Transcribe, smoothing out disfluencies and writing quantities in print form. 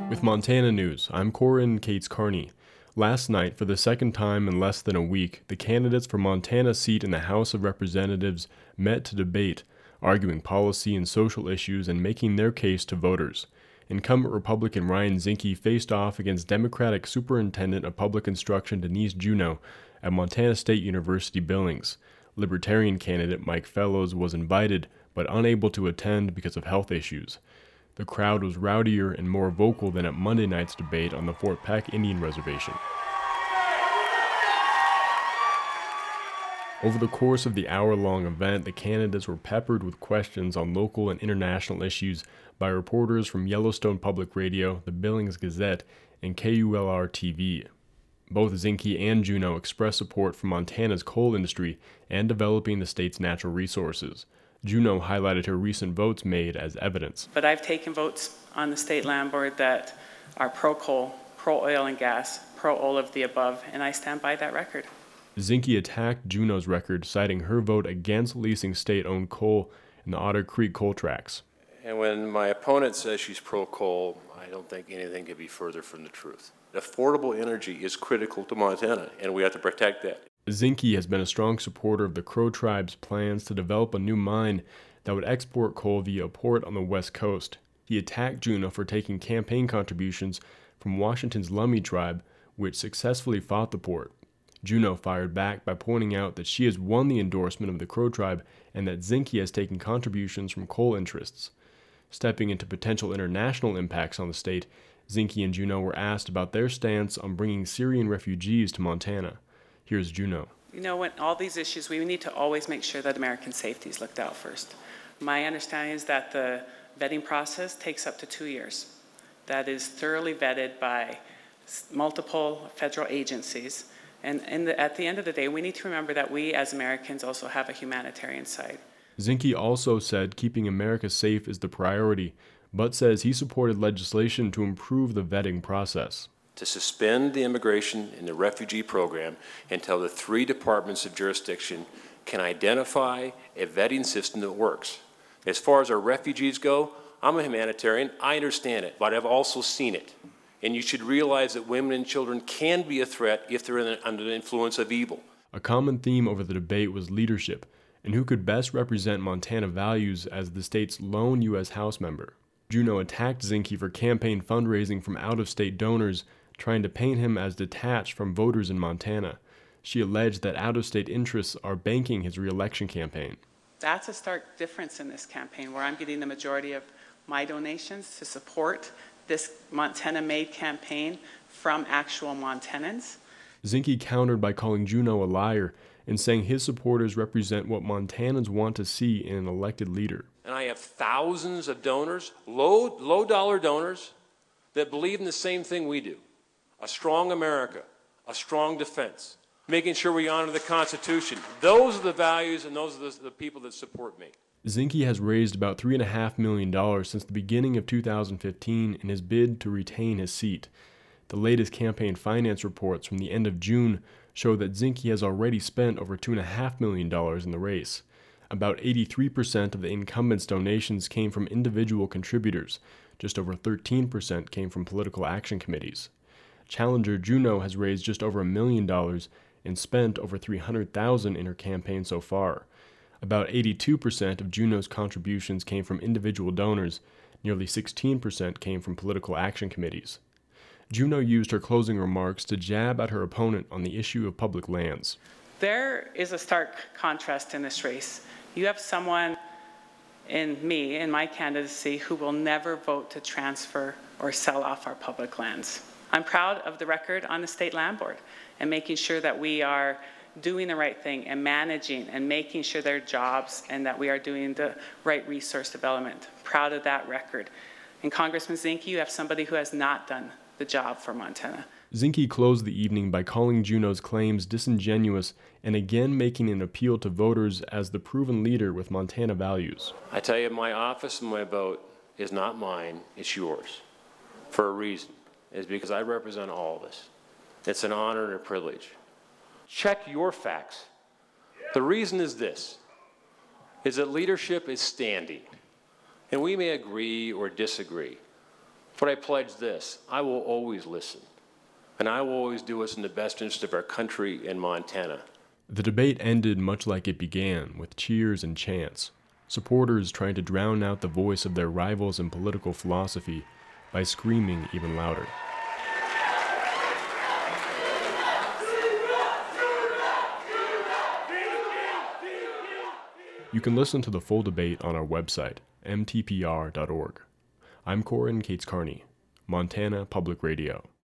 With Montana News, I'm Corin Cates-Carney. Last night, for the second time in less than a week, the candidates for Montana's seat in the House of Representatives met to debate, arguing policy and social issues and making their case to voters. Incumbent Republican Ryan Zinke faced off against Democratic Superintendent of Public Instruction Denise Juneau at Montana State University Billings. Libertarian candidate Mike Fellows was invited, but unable to attend because of health issues. The crowd was rowdier and more vocal than at Monday night's debate on the Fort Peck Indian Reservation. Over the course of the hour-long event, the candidates were peppered with questions on local and international issues by reporters from Yellowstone Public Radio, the Billings Gazette, and KULR-TV. Both Zinke and Juneau expressed support for Montana's coal industry and developing the state's natural resources. Juneau highlighted her recent votes made as evidence. But I've taken votes on the state land board that are pro-coal, pro-oil and gas, pro-all of the above, and I stand by that record. Zinke attacked Juneau's record, citing her vote against leasing state-owned coal in the Otter Creek coal tracts. And when my opponent says she's pro-coal, I don't think anything could be further from the truth. Affordable energy is critical to Montana, and we have to protect that. Zinke has been a strong supporter of the Crow Tribe's plans to develop a new mine that would export coal via a port on the west coast. He attacked Juneau for taking campaign contributions from Washington's Lummi Tribe, which successfully fought the port. Juneau fired back by pointing out that she has won the endorsement of the Crow Tribe and that Zinke has taken contributions from coal interests. Stepping into potential international impacts on the state, Zinke and Juneau were asked about their stance on bringing Syrian refugees to Montana. Here's Juneau. You know, when all these issues, we need to always make sure that American safety is looked out first. My understanding is that the vetting process takes up to 2 years. That is thoroughly vetted by multiple federal agencies. And at the end of the day, we need to remember that we as Americans also have a humanitarian side. Zinke also said keeping America safe is the priority, but says he supported legislation to improve the vetting process. To suspend the immigration and the refugee program until the 3 departments of jurisdiction can identify a vetting system that works. As far as our refugees go, I'm a humanitarian, I understand it, but I've also seen it. And you should realize that women and children can be a threat if they're under the influence of evil. A common theme over the debate was leadership, and who could best represent Montana values as the state's lone U.S. House member. Juneau attacked Zinke for campaign fundraising from out-of-state donors, trying to paint him as detached from voters in Montana. She alleged that out-of-state interests are banking his re-election campaign. That's a stark difference in this campaign, where I'm getting the majority of my donations to support this Montana-made campaign from actual Montanans. Zinke countered by calling Juneau a liar and saying his supporters represent what Montanans want to see in an elected leader. And I have thousands of donors, low-dollar donors, that believe in the same thing we do. A strong America, a strong defense, making sure we honor the Constitution. Those are the values and those are the people that support me. Zinke has raised about $3.5 million since the beginning of 2015 in his bid to retain his seat. The latest campaign finance reports from the end of June show that Zinke has already spent over $2.5 million in the race. About 83% of the incumbent's donations came from individual contributors. Just over 13% came from political action committees. Challenger Juneau has raised just over $1 million and spent over $300,000 in her campaign so far. About 82% of Juneau's contributions came from individual donors. Nearly 16% came from political action committees. Juneau used her closing remarks to jab at her opponent on the issue of public lands. There is a stark contrast in this race. You have someone in me, in my candidacy, who will never vote to transfer or sell off our public lands. I'm proud of the record on the state land board and making sure that we are doing the right thing and managing and making sure there are jobs and that we are doing the right resource development. Proud of that record. And Congressman Zinke, you have somebody who has not done the job for Montana. Zinke closed the evening by calling Juneau's claims disingenuous and again making an appeal to voters as the proven leader with Montana values. I tell you, my office and my vote is not mine, it's yours. For a reason. It's because I represent all of us. It's an honor and a privilege. Check your facts. The reason is this, is that leadership is standing. And we may agree or disagree, But I pledge this: I will always listen, and I will always do what's in the best interest of our country and Montana. The debate ended much like it began, with cheers and chants, supporters trying to drown out the voice of their rivals in political philosophy by screaming even louder. You can listen to the full debate on our website, mtpr.org. I'm Corin Cates Carney, Montana Public Radio.